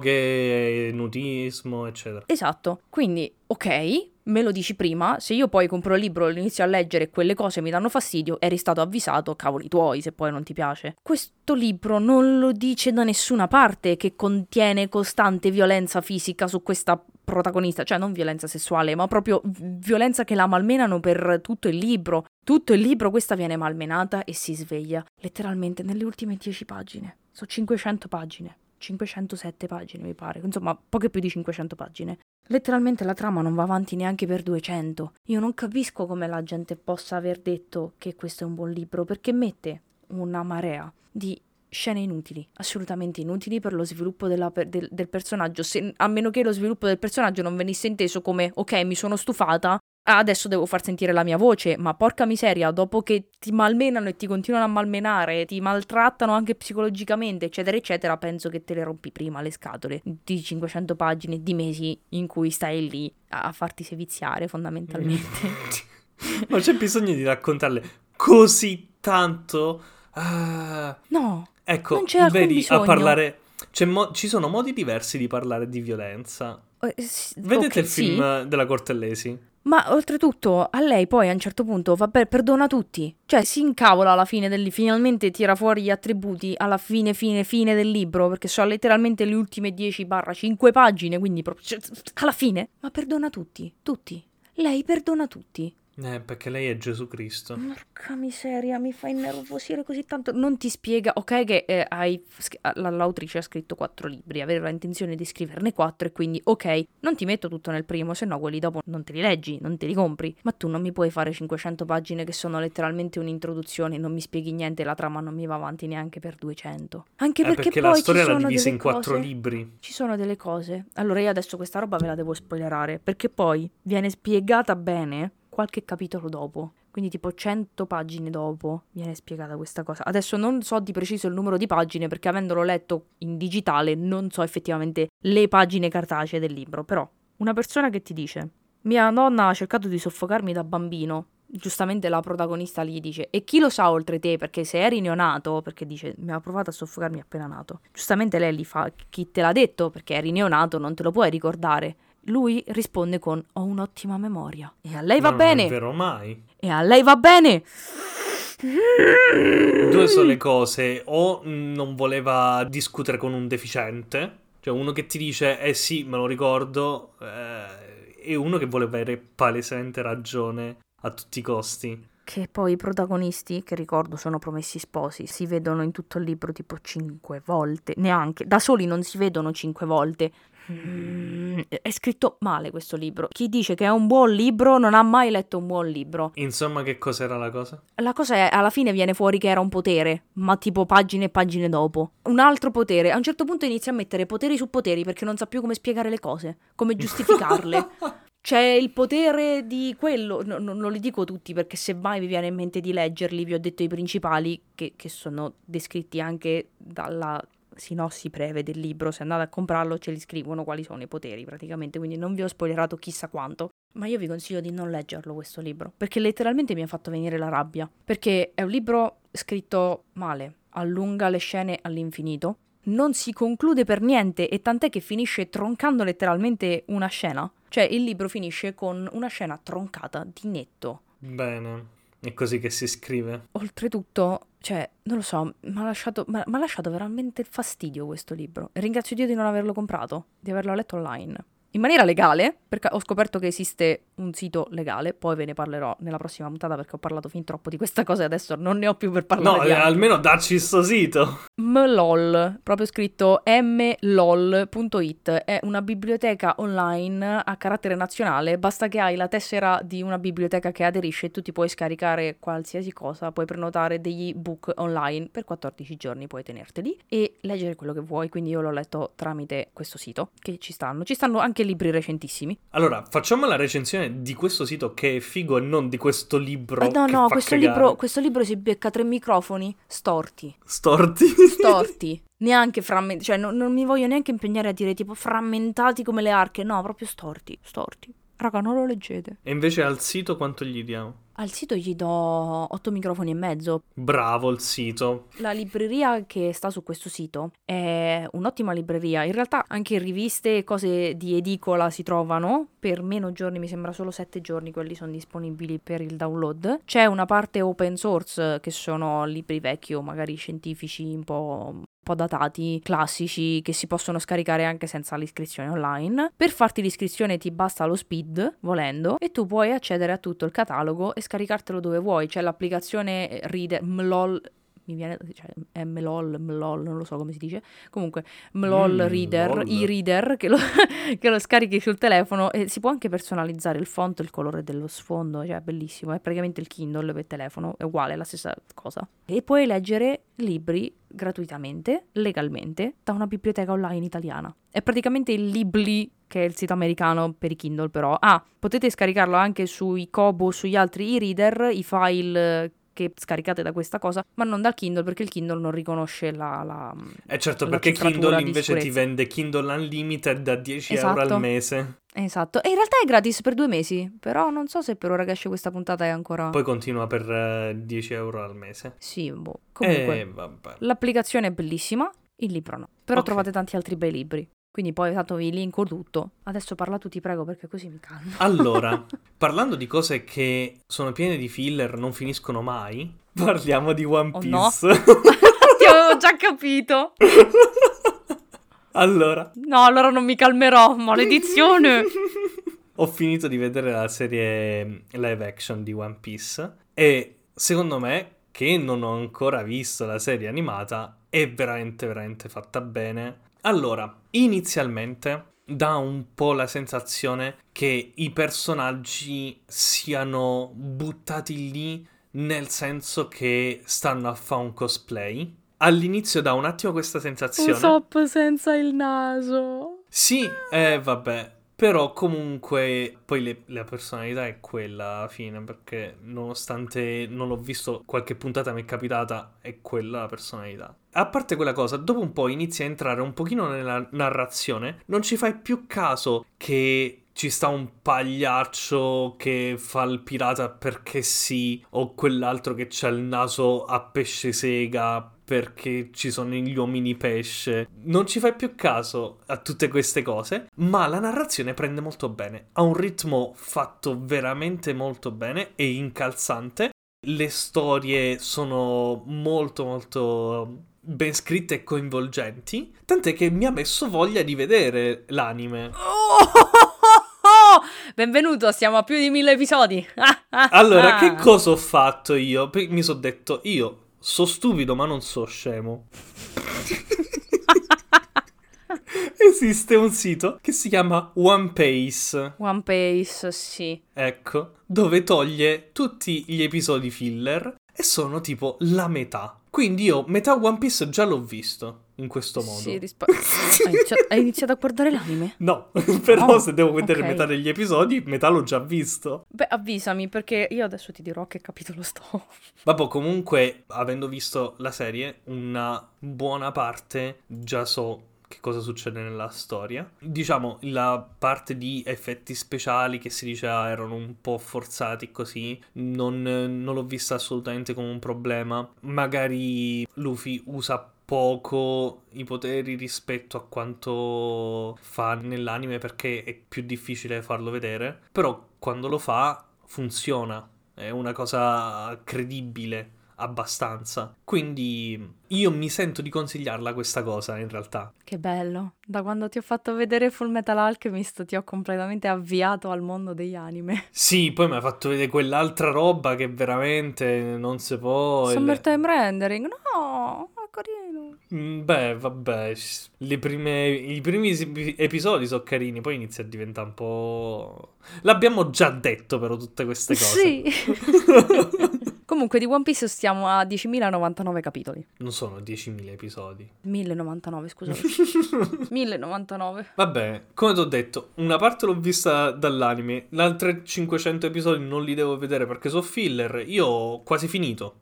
droghe, nudismo, eccetera. Esatto, quindi ok, me lo dici prima, se io poi compro il libro e inizio a leggere e quelle cose mi danno fastidio, eri stato avvisato, cavoli tuoi se poi non ti piace. Questo libro non lo dice da nessuna parte che contiene costante violenza fisica su questa protagonista, cioè non violenza sessuale, ma proprio violenza che la malmenano per tutto il libro. Tutto il libro questa viene malmenata e si sveglia, letteralmente nelle ultime dieci pagine. Sono cinquecento pagine. cinquecentosette pagine mi pare, insomma poche più di cinquecento pagine. Letteralmente la trama non va avanti neanche per duecento. Io non capisco come la gente possa aver detto che questo è un buon libro, perché mette una marea di scene inutili, assolutamente inutili per lo sviluppo della, per, del, del personaggio, se, a meno che lo sviluppo del personaggio non venisse inteso come ok mi sono stufata Ah, adesso devo far sentire la mia voce, ma porca miseria, dopo che ti malmenano e ti continuano a malmenare, ti maltrattano anche psicologicamente, eccetera, eccetera, penso che te le rompi prima le scatole di cinquecento pagine, di mesi in cui stai lì a farti seviziare, fondamentalmente. Ma c'è bisogno di raccontarle così tanto? Ah, No, ecco, non c'è alcun vedi, bisogno. a parlare... c'è mo- ci sono modi diversi di parlare di violenza. Eh, s- Vedete ok, il sì. film della Cortellesi? Ma oltretutto a lei poi a un certo punto, vabbè, perdona tutti. Cioè si incavola alla fine del libro, finalmente tira fuori gli attributi alla fine, fine, fine del libro, perché sono letteralmente le ultime dieci cinque pagine, quindi proprio cioè, alla fine. Ma perdona tutti, tutti. Lei perdona tutti. Eh, perché lei è Gesù Cristo. Porca miseria, mi fa innervosire così tanto. Non ti spiega, ok, che eh, hai, l'autrice ha scritto quattro libri, aveva intenzione di scriverne quattro e quindi, ok, non ti metto tutto nel primo, se no quelli dopo non te li leggi, non te li compri. Ma tu non mi puoi fare cinquecento pagine che sono letteralmente un'introduzione, non mi spieghi niente, la trama non mi va avanti neanche per duecento. Anche Eh, perché, perché poi la storia ci era sono divisa delle in quattro cose- libri. Ci sono delle cose. Allora io adesso questa roba ve la devo spoilerare, perché poi viene spiegata bene qualche capitolo dopo, quindi tipo cento pagine dopo viene spiegata questa cosa. Adesso non so di preciso il numero di pagine perché avendolo letto in digitale non so effettivamente le pagine cartacee del libro, però una persona che ti dice mia nonna ha cercato di soffocarmi da bambino, giustamente la protagonista gli dice e chi lo sa oltre te, perché se eri neonato, perché dice mi ha provato a soffocarmi appena nato, giustamente lei gli fa chi te l'ha detto, perché eri neonato non te lo puoi ricordare. Lui risponde con ho un'ottima memoria. E a lei va Ma bene. non è vero mai. E a lei va bene. Due sole cose. O non voleva discutere con un deficiente. Cioè uno che ti dice eh sì, me lo ricordo. Eh, e uno che vuole avere palesemente ragione a tutti i costi. Che poi i protagonisti, che ricordo sono promessi sposi, si vedono in tutto il libro tipo cinque volte. Neanche. Da soli non si vedono cinque volte. Mm, è scritto male questo libro. Chi dice che è un buon libro non ha mai letto un buon libro. Insomma, che cos'era la cosa? La cosa è, alla fine viene fuori che era un potere, ma tipo pagine e pagine dopo. Un altro potere. A un certo punto inizia a mettere poteri su poteri perché non sa più come spiegare le cose, come giustificarle. C'è il potere di quello, no, no, non li dico tutti perché se mai vi viene in mente di leggerli, vi ho detto i principali che, che sono descritti anche dalla sinossi breve del libro, se andate a comprarlo ce li scrivono quali sono i poteri praticamente, quindi non vi ho spoilerato chissà quanto, ma io vi consiglio di non leggerlo questo libro, perché letteralmente mi ha fatto venire la rabbia, perché è un libro scritto male, allunga le scene all'infinito, non si conclude per niente e tant'è che finisce troncando letteralmente una scena, cioè il libro finisce con una scena troncata di netto. Bene. È così che si scrive. Oltretutto, cioè, non lo so, mi ha lasciato, m'ha- m'ha lasciato veramente fastidio questo libro. E ringrazio Dio di non averlo comprato, di averlo letto online. In maniera legale, perché ho scoperto che esiste un sito legale, poi ve ne parlerò nella prossima puntata perché ho parlato fin troppo di questa cosa e adesso non ne ho più per parlare No, di eh, altro. almeno dacci sto sito. Mlol, proprio scritto m lol punto it, è una biblioteca online a carattere nazionale, basta che hai la tessera di una biblioteca che aderisce e tu ti puoi scaricare qualsiasi cosa, puoi prenotare degli ebook online, per quattordici giorni puoi tenerteli e leggere quello che vuoi, quindi io l'ho letto tramite questo sito, che ci stanno, ci stanno anche libri recentissimi. Allora, facciamo la recensione di questo sito che è figo e non di questo libro Eh no, che no, fa questo cagare. libro, questo libro si becca tre microfoni storti. Storti. Storti, neanche frammentati, cioè non, non mi voglio neanche impegnare a dire tipo frammentati come le arche, no, proprio storti, storti. Raga, non lo leggete. E invece al sito quanto gli diamo? Al sito gli do otto microfoni e mezzo. Bravo il sito. La libreria che sta su questo sito è un'ottima libreria. In realtà anche riviste e cose di edicola si trovano per meno giorni, mi sembra solo sette giorni, quelli sono disponibili per il download. C'è una parte open source che sono libri vecchi o magari scientifici un po'... un po' datati, classici, che si possono scaricare anche senza l'iscrizione online. Per farti l'iscrizione ti basta lo speed, volendo, e tu puoi accedere a tutto il catalogo e scaricartelo dove vuoi. C'è l'applicazione Reader, Mlol, mi viene, cioè, è Mlol, Mlol, non lo so come si dice, comunque Mlol Mm, Reader, lol. e-reader, che lo, che lo scarichi sul telefono e si può anche personalizzare il font, il colore dello sfondo, cioè è bellissimo, è praticamente il Kindle per telefono, è uguale, è la stessa cosa. E puoi leggere libri gratuitamente, legalmente, da una biblioteca online italiana. È praticamente il Libly, che è il sito americano per i Kindle però. Ah, potete scaricarlo anche sui Kobo, sugli altri e-reader, i file che scaricate da questa cosa, ma non dal Kindle, perché il Kindle non riconosce la, la Eh certo, la perché cifratura Kindle di invece ti sicurezza. vende Kindle Unlimited a dieci euro Esatto. al mese. Esatto, e in realtà è gratis per due mesi, però non so se per ora che esce questa puntata è ancora... Poi continua per eh, dieci euro al mese. Sì, boh. Comunque, E vabbè. l'applicazione è bellissima, il libro no. Però Ok. trovate tanti altri bei libri. Quindi poi tanto vi linko tutto. Adesso parla tu, ti prego, perché così mi calmo. Allora, parlando di cose che sono piene di filler, non finiscono mai, parliamo di One Oh, Piece. no? Ti avevo già capito. Allora, No, allora non mi calmerò, maledizione. ho finito di vedere la serie live action di One Piece e secondo me, che non ho ancora visto la serie animata, è veramente veramente fatta bene. Allora, inizialmente dà un po' la sensazione che i personaggi siano buttati lì nel senso che stanno a fare un cosplay. All'inizio dà un attimo questa sensazione. Usopp senza il naso. Sì, eh, vabbè, però comunque poi le- la personalità è quella alla fine, perché nonostante non l'ho visto, qualche puntata mi è capitata, è quella la personalità. A parte quella cosa, dopo un po' inizi a entrare un pochino nella narrazione, non ci fai più caso che ci sta un pagliaccio che fa il pirata perché sì, o quell'altro che c'ha il naso a pesce sega perché ci sono gli uomini pesce. Non ci fai più caso a tutte queste cose, ma la narrazione prende molto bene. Ha un ritmo fatto veramente molto bene e incalzante. Le storie sono molto molto ben scritte e coinvolgenti, tant'è che mi ha messo voglia di vedere l'anime. Oh, benvenuto, siamo a più di mille episodi. Ah, ah, Allora, ah. che cosa ho fatto io? Poi mi sono detto, io so stupido ma non so scemo. Esiste un sito che si chiama One Piece, One Piece, sì. ecco, dove toglie tutti gli episodi filler e sono tipo la metà. Quindi io metà One Piece già l'ho visto in questo modo. Sì, rispa- hai, iniziato, hai iniziato a guardare l'anime? No, però Oh, se devo vedere ok. metà degli episodi, metà l'ho già visto. Beh, avvisami, perché io adesso ti dirò a che capitolo sto. Vabbè, comunque, avendo visto la serie, una buona parte già so che cosa succede nella storia. Diciamo, la parte di effetti speciali che si diceva erano un po' forzati così, non, non l'ho vista assolutamente come un problema. Magari Luffy usa poco i poteri rispetto a quanto fa nell'anime perché è più difficile farlo vedere, però quando lo fa funziona, è una cosa credibile abbastanza, quindi io mi sento di consigliarla questa cosa in realtà. Che bello. Da quando ti ho fatto vedere Full Metal Alchemist ti ho completamente avviato al mondo degli anime. Sì, poi mi ha fatto vedere quell'altra roba che veramente non si può. e le- Summertime Rendering, no, è carino. Mm, Beh, vabbè, s- le prime, i primi esi- episodi sono carini, poi inizia a diventare un po'... L'abbiamo già detto però tutte queste cose. Sì. Comunque di One Piece stiamo a diecimilanovantanove capitoli. Non sono diecimila episodi. mille novantanove, scusami. mille novantanove. Vabbè, come ti ho detto, una parte l'ho vista dall'anime, le altre cinquecento episodi non li devo vedere perché sono filler. Io ho quasi finito.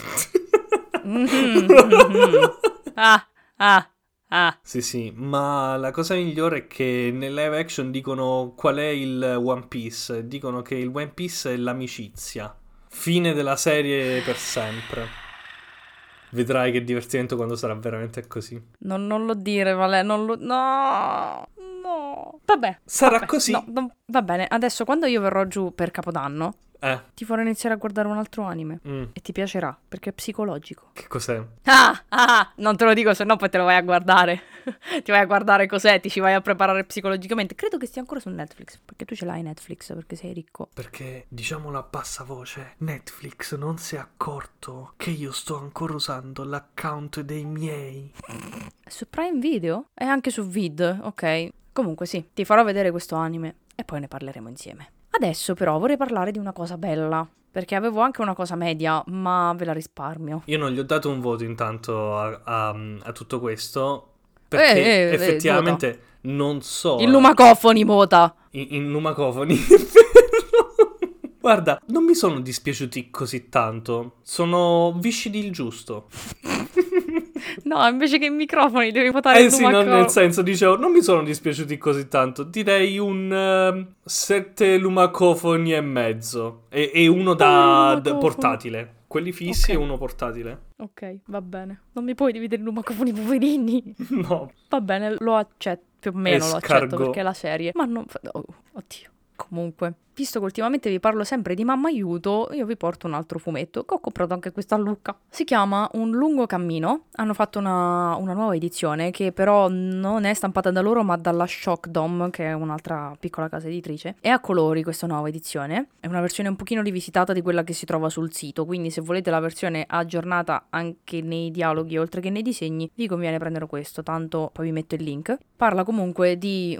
Mhm, mhm. Ah, ah, ah. Sì, sì, ma la cosa migliore è che nel live action dicono qual è il One Piece. Dicono che il One Piece è l'amicizia. Fine della serie per sempre. Vedrai che divertimento quando sarà veramente così. Non, non lo dire, Vale, non lo... No, no. Vabbè. Sarà vabbè, così. no, non- va bene, adesso quando io verrò giù per Capodanno, Eh. Ti farò iniziare a guardare un altro anime. Mm. E ti piacerà, perché è psicologico. Che cos'è? Ah, ah, non te lo dico, se no poi te lo vai a guardare. Ti vai a guardare cos'è, ti ci vai a preparare psicologicamente. Credo che stia ancora su Netflix, perché tu ce l'hai Netflix, perché sei ricco. Perché, diciamolo a bassa voce, Netflix non si è accorto che io sto ancora usando l'account dei miei. È su Prime Video? E anche su Vid, ok. Comunque sì, ti farò vedere questo anime e poi ne parleremo insieme. Adesso però vorrei parlare di una cosa bella, perché avevo anche una cosa media, ma ve la risparmio. Io non gli ho dato un voto intanto a, a- a tutto questo, perché Eh, eh, effettivamente eh, non so... Il lumacofoni vota. In, in lumacofoni. Guarda, non mi sono dispiaciuti così tanto, sono viscidi il giusto. No, invece che i microfoni devi votare Eh il sì, non lumacofoni. nel senso, dicevo, non mi sono dispiaciuti così tanto. Direi un ehm, sette lumacofoni e mezzo. E, e uno da, da lumacofoni. portatile. Quelli fissi Ok. e uno portatile. Ok, va bene. Non mi puoi dividere il lumacofoni, poverini. No. Va bene, lo accetto, più o meno lo accetto Escargot. perché è la serie. Ma non... oh, oddio. Comunque, visto che ultimamente vi parlo sempre di Mamma Aiuto, io vi porto un altro fumetto che ho comprato anche questa a Lucca. Si chiama Un lungo cammino. Hanno fatto una, una nuova edizione che però non è stampata da loro ma dalla Shock Dome, che è un'altra piccola casa editrice. È a colori questa nuova edizione. È una versione un pochino rivisitata di quella che si trova sul sito, quindi se volete la versione aggiornata anche nei dialoghi oltre che nei disegni, vi conviene prendere questo, tanto poi vi metto il link. Parla comunque di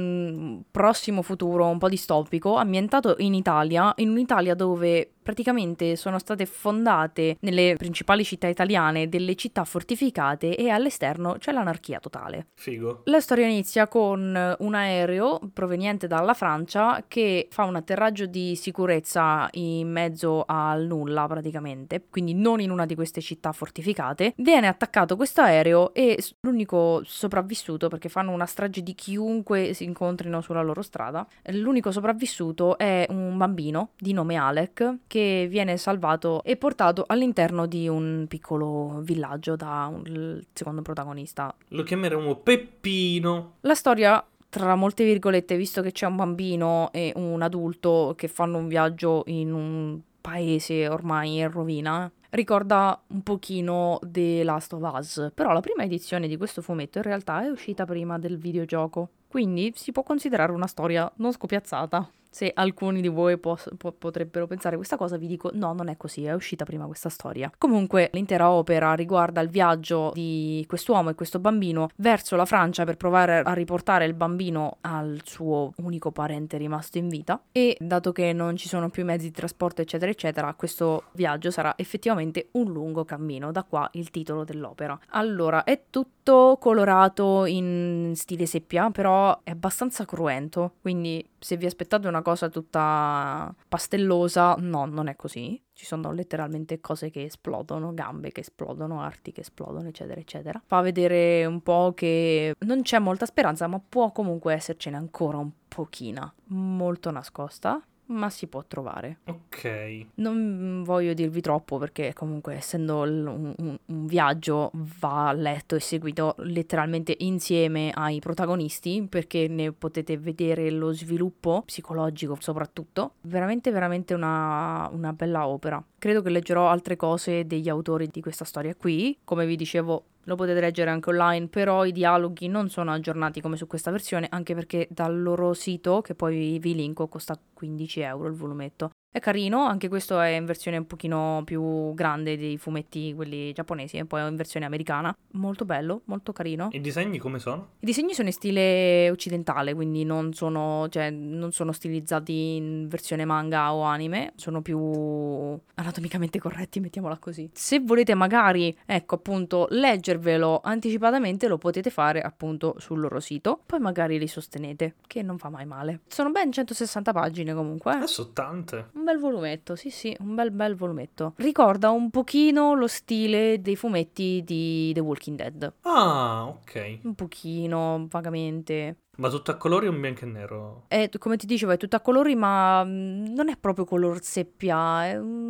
un prossimo futuro un po' distopico, ambientato in Italia, in un'Italia dove praticamente sono state fondate nelle principali città italiane delle città fortificate e all'esterno c'è l'anarchia totale. Figo. La storia inizia con un aereo proveniente dalla Francia che fa un atterraggio di sicurezza in mezzo al nulla praticamente, quindi non in una di queste città fortificate. Viene attaccato questo aereo e l'unico sopravvissuto, perché fanno una strage di chiunque si incontrino sulla loro strada, l'unico sopravvissuto è un bambino di nome Alec che viene salvato e portato all'interno di un piccolo villaggio da un, il secondo protagonista. Lo chiameremo Peppino. La storia, tra molte virgolette, visto che c'è un bambino e un adulto che fanno un viaggio in un paese ormai in rovina, ricorda un pochino The Last of Us, però la prima edizione di questo fumetto in realtà è uscita prima del videogioco, quindi si può considerare una storia non scopiazzata. Se alcuni di voi pos- po- potrebbero pensare questa cosa, vi dico no, non è così, è uscita prima questa storia. Comunque l'intera opera riguarda il viaggio di quest'uomo e questo bambino verso la Francia per provare a riportare il bambino al suo unico parente rimasto in vita, e dato che non ci sono più mezzi di trasporto eccetera eccetera, questo viaggio sarà effettivamente un lungo cammino, da qua il titolo dell'opera. Allora, è tutto colorato in stile seppia, però è abbastanza cruento, quindi se vi aspettate una cosa tutta pastellosa, no, non è così. Ci sono letteralmente cose che esplodono, gambe che esplodono, arti che esplodono, eccetera, eccetera. Fa vedere un po' che non c'è molta speranza, ma può comunque essercene ancora un pochina. Molto nascosta, ma si può trovare. Ok. Non voglio dirvi troppo perché comunque essendo l- un, un- un viaggio va letto e seguito letteralmente insieme ai protagonisti, perché ne potete vedere lo sviluppo psicologico soprattutto. Veramente veramente una, una bella opera. Credo che leggerò altre cose degli autori di questa storia qui, come vi dicevo. Lo potete leggere anche online, però i dialoghi non sono aggiornati come su questa versione, anche perché dal loro sito, che poi vi linko, costa quindici euro il volumetto. È carino, anche questo è in versione un pochino più grande dei fumetti, quelli giapponesi, e poi è in versione americana. Molto bello, molto carino. I disegni come sono? I disegni sono in stile occidentale, quindi non sono, cioè, non sono stilizzati in versione manga o anime, sono più anatomicamente corretti, mettiamola così. Se volete magari, ecco appunto, leggervelo anticipatamente, lo potete fare appunto sul loro sito, poi magari li sostenete, che non fa mai male. Sono ben centosessanta pagine comunque. Eh, sono tante. Un bel volumetto, sì sì, un bel bel volumetto. Ricorda un pochino lo stile dei fumetti di The Walking Dead. Ah, ok. Un pochino, vagamente. Ma tutto a colori o in bianco e nero? È, come ti dicevo, è tutto a colori, ma mm, non è proprio color seppia, è un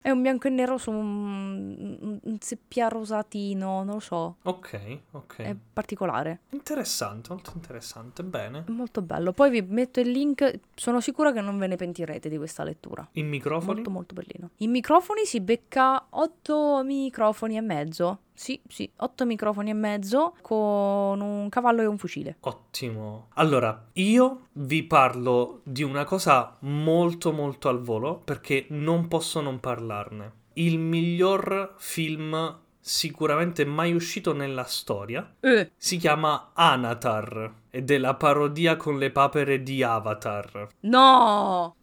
È un bianco e nero su un, un, un seppia rosatino, non lo so. Ok, ok. È particolare. Interessante, molto interessante, bene. È molto bello. Poi vi metto il link, sono sicura che non ve ne pentirete di questa lettura. I microfoni? Molto molto bellino. I microfoni si becca otto microfoni e mezzo. Sì, sì, otto microfoni e mezzo con un cavallo e un fucile. Ottimo. Allora, io vi parlo di una cosa molto molto al volo perché non posso non parlarne. Il miglior film sicuramente mai uscito nella storia Eh. si chiama Anatar ed è la parodia con le papere di Avatar. No!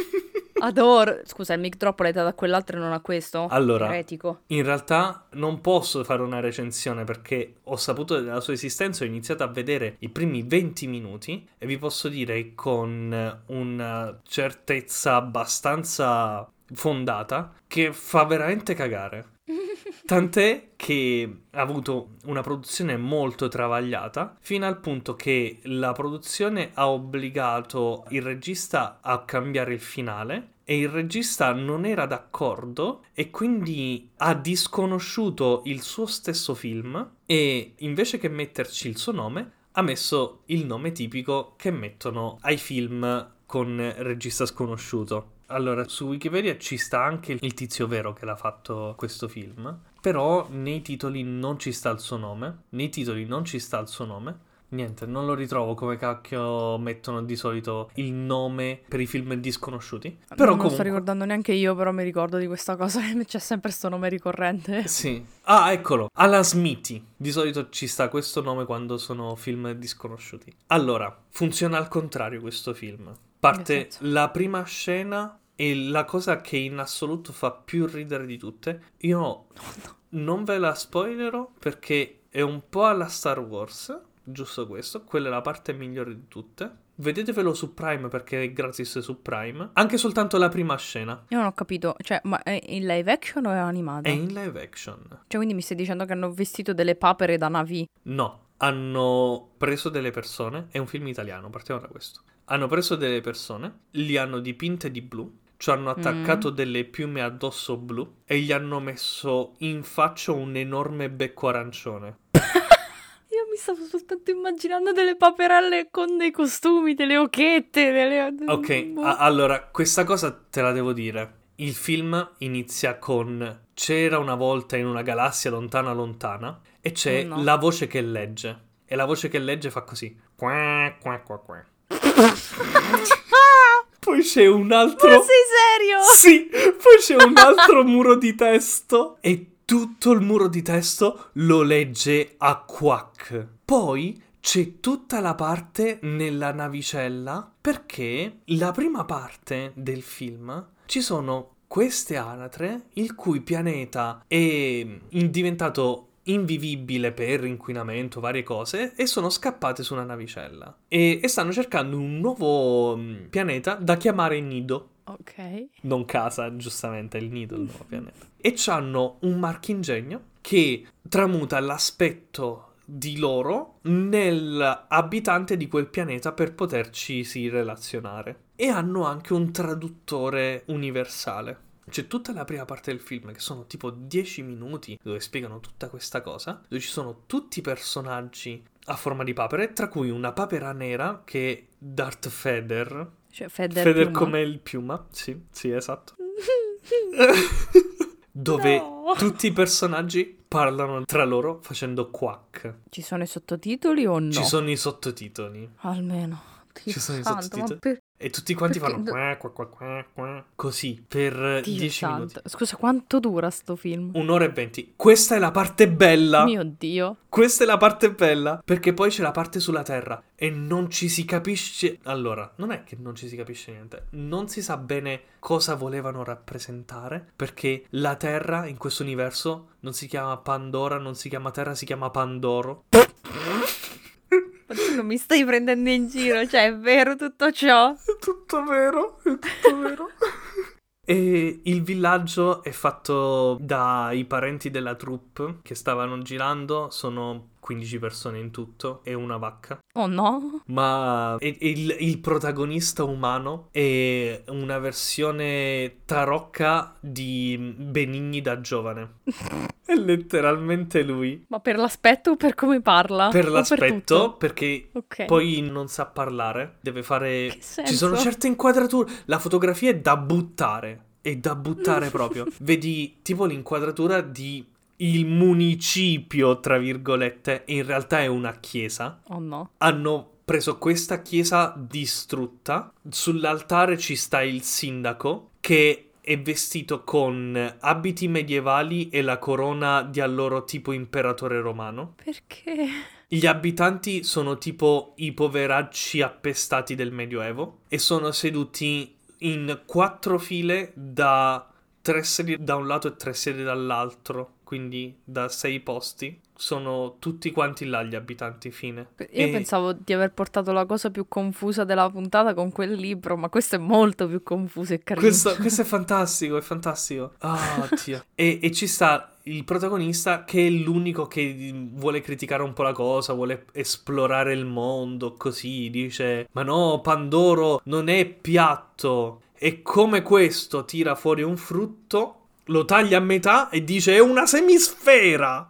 Adoro. Scusa, il mic drop l'hai dato a quell'altro e non a questo? Allora, Eretico. in realtà non posso fare una recensione perché ho saputo della sua esistenza, ho iniziato a vedere i primi venti minuti e vi posso dire con una certezza abbastanza fondata che fa veramente cagare. Tant'è che ha avuto una produzione molto travagliata, fino al punto che la produzione ha obbligato il regista a cambiare il finale e il regista non era d'accordo e quindi ha disconosciuto il suo stesso film e invece che metterci il suo nome ha messo il nome tipico che mettono ai film con regista sconosciuto. Allora, su Wikipedia ci sta anche il tizio vero che l'ha fatto questo film, però nei titoli non ci sta il suo nome, nei titoli non ci sta il suo nome, niente, non lo ritrovo come cacchio mettono di solito il nome per i film disconosciuti. Però non comunque... lo sto ricordando neanche io, però mi ricordo di questa cosa, c'è sempre sto nome ricorrente. Sì. Ah, eccolo, Alan Smithy. Di solito ci sta questo nome quando sono film disconosciuti. Allora, funziona al contrario questo film. Parte la prima scena e la cosa che in assoluto fa più ridere di tutte, io no. non ve la spoilerò perché è un po' alla Star Wars, giusto questo, quella è la parte migliore di tutte. Vedetevelo su Prime perché è gratis su Prime, anche soltanto la prima scena. Io non ho capito, cioè, ma è in live action o è animata? È in live action. Cioè, quindi mi stai dicendo che hanno vestito delle papere da Navi? No, hanno preso delle persone, è un film italiano, partiamo da questo. Hanno preso delle persone, li hanno dipinte di blu, ci hanno attaccato mm. delle piume addosso blu e gli hanno messo in faccia un enorme becco arancione. Io mi stavo soltanto immaginando delle paperelle con dei costumi, delle occhiette, delle... Ok, a- allora, questa cosa te la devo dire. Il film inizia con c'era una volta in una galassia lontana lontana e c'è oh no. la voce che legge. E la voce che legge fa così. Qua, qua, qua, qua. Poi c'è un altro... Ma sei serio? Sì, poi c'è un altro muro di testo e tutto il muro di testo lo legge a quack. Poi c'è tutta la parte nella navicella perché la prima parte del film ci sono queste anatre il cui pianeta è diventato invivibile per inquinamento, varie cose, e sono scappate su una navicella e, e stanno cercando un nuovo pianeta da chiamare Nido. Ok. Non casa, giustamente, è il Nido il nuovo pianeta. E c'hanno un marchingegno che tramuta l'aspetto di loro nell'abitante di quel pianeta per poterci si relazionare. E hanno anche un traduttore universale. C'è tutta la prima parte del film, che sono tipo dieci minuti, dove spiegano tutta questa cosa, dove ci sono tutti i personaggi a forma di papere, tra cui una papera nera che è Darth Vader. Cioè Vader, Vader come il piuma, sì, sì, esatto. Dove no. tutti i personaggi parlano tra loro facendo quack. Ci sono i sottotitoli o no? Ci sono i sottotitoli. Almeno. Dio Ci sono santo, i sottotitoli. Per... E tutti quanti Perché... fanno qua, qua, qua, qua, qua, così per dieci minuti. Scusa, quanto dura sto film? Un'ora e venti. Questa è la parte bella. Mio Dio. Questa è la parte bella. Perché poi c'è la parte sulla Terra e non ci si capisce. Allora, non è che non ci si capisce niente. Non si sa bene cosa volevano rappresentare. Perché la Terra in questo universo non si chiama Pandora, non si chiama Terra, si chiama Pandoro. Ma tu non mi stai prendendo in giro, cioè è vero tutto ciò? È tutto vero, è tutto vero. E il villaggio è fatto dai parenti della troupe che stavano girando, sono quindici persone in tutto e una vacca. Oh no. Ma è- è il, il protagonista umano è una versione tarocca di Benigni da giovane. È letteralmente lui. Ma per l'aspetto o per come parla? Per O l'aspetto, tutto? perché Ok. poi non sa parlare, deve fare... Che senso? Ci sono certe inquadrature, la fotografia è da buttare, è da buttare proprio. Vedi tipo l'inquadratura di il municipio, tra virgolette, e in realtà è una chiesa. Oh no. Hanno preso questa chiesa distrutta, sull'altare ci sta il sindaco che è vestito con abiti medievali e la corona di allora tipo imperatore romano. Perché? Gli abitanti sono tipo i poveracci appestati del Medioevo e sono seduti in quattro file da tre sedie da un lato e tre sedie dall'altro, quindi da sei posti. Sono tutti quanti là gli abitanti, fine. Io E pensavo di aver portato la cosa più confusa della puntata con quel libro, ma questo è molto più confuso e carino. questo, questo è fantastico, è fantastico. Oh, Dio. E, e ci sta il protagonista che è l'unico che vuole criticare un po' la cosa, vuole esplorare il mondo, così dice: ma no, Pandoro non è piatto. E come questo tira fuori un frutto, lo taglia a metà e dice: è una semisfera.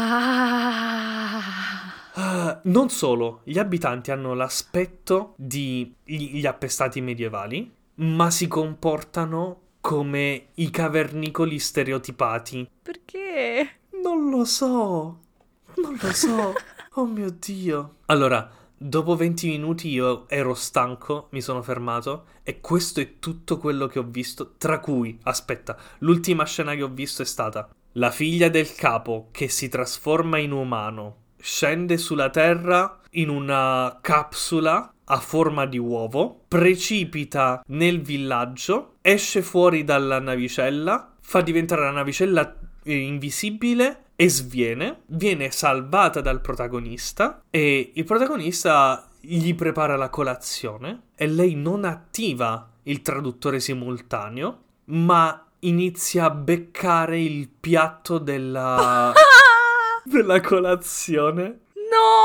Ah. Ah, non solo, gli abitanti hanno l'aspetto di gli gli appestati medievali, ma si comportano come i cavernicoli stereotipati. Perché? Non lo so, non lo so, oh mio Dio. Allora, dopo venti minuti io ero stanco, mi sono fermato e questo è tutto quello che ho visto, tra cui, aspetta, l'ultima scena che ho visto è stata la figlia del capo che si trasforma in umano, scende sulla terra in una capsula a forma di uovo, precipita nel villaggio, esce fuori dalla navicella, fa diventare la navicella eh, invisibile e sviene, viene salvata dal protagonista e il protagonista gli prepara la colazione e lei non attiva il traduttore simultaneo, ma inizia a beccare il piatto della della colazione. No!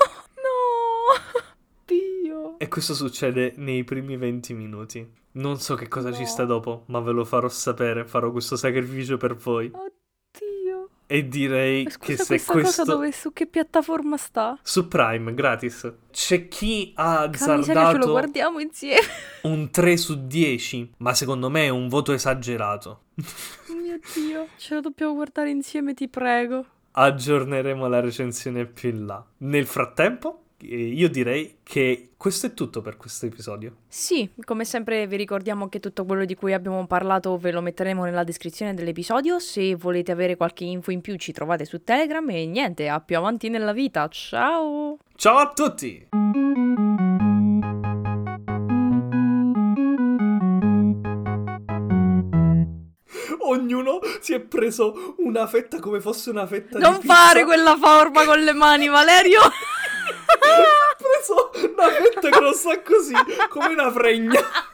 No! Dio! E questo succede nei primi venti minuti. Non so che cosa No. ci sta dopo, ma ve lo farò sapere, farò questo sacrificio per voi. Oddio! E direi Ma che Scusa, se questa questo... cosa dove, su che piattaforma sta? Su Prime, gratis. C'è chi ha Porca miseria, ce lo azzardato guardiamo insieme. un tre su dieci, ma secondo me è un voto esagerato. Oh mio Dio, ce lo dobbiamo guardare insieme, ti prego. Aggiorneremo la recensione più in là. Nel frattempo, eh, io direi che questo è tutto per questo episodio. Sì, come sempre vi ricordiamo che tutto quello di cui abbiamo parlato ve lo metteremo nella descrizione dell'episodio. Se volete avere qualche info in più ci trovate su Telegram e niente, a più avanti nella vita. Ciao! Ciao a tutti! Ognuno si è preso una fetta come fosse una fetta di Non pizza. fare quella forma con le mani, Valerio! Ha preso una fetta grossa così, come una fregna.